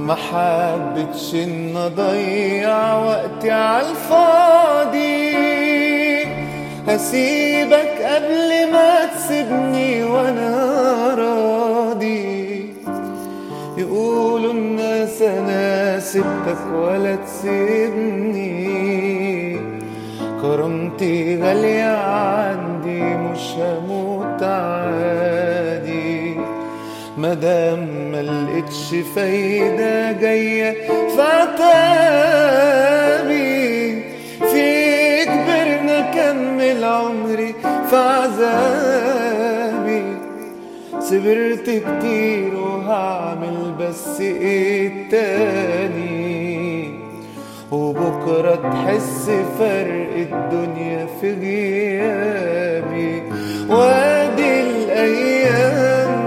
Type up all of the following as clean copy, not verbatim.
ما حبتش ان اضيع وقتي عالفاضي. هسيبك قبل ما تسيبني وانا راضي. يقولوا الناس انا سبتك ولا تسيبني، كرامتي غالية عندي مش هموت عادي. مادام ملقتش فايدة جاية فعتابي، في كبرنا كمل عمري في عذابي. صبرت كتير وهعمل بس ايه تاني، وبكرة تحس فرق الدنيا في غيابي. وادي الأيام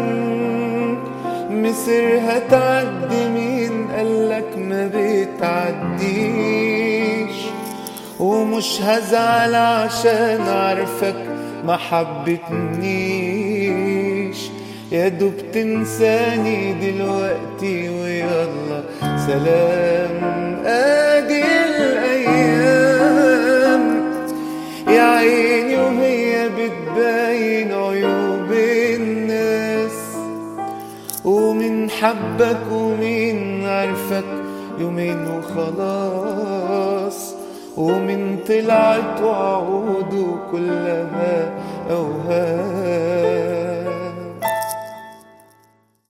مصيرها تعدي، مين قالك ما بتعديش؟ ومش هزعل عشان عارفك ما حبتنيش. يا دوب تنساني دلوقتي ويلا سلام. ادي الايام يا عيني وهي بتبين عيوب الناس، ومين حبك ومين عرفك يومين وخلاص، ومين طلعت وعود كلها اوهام.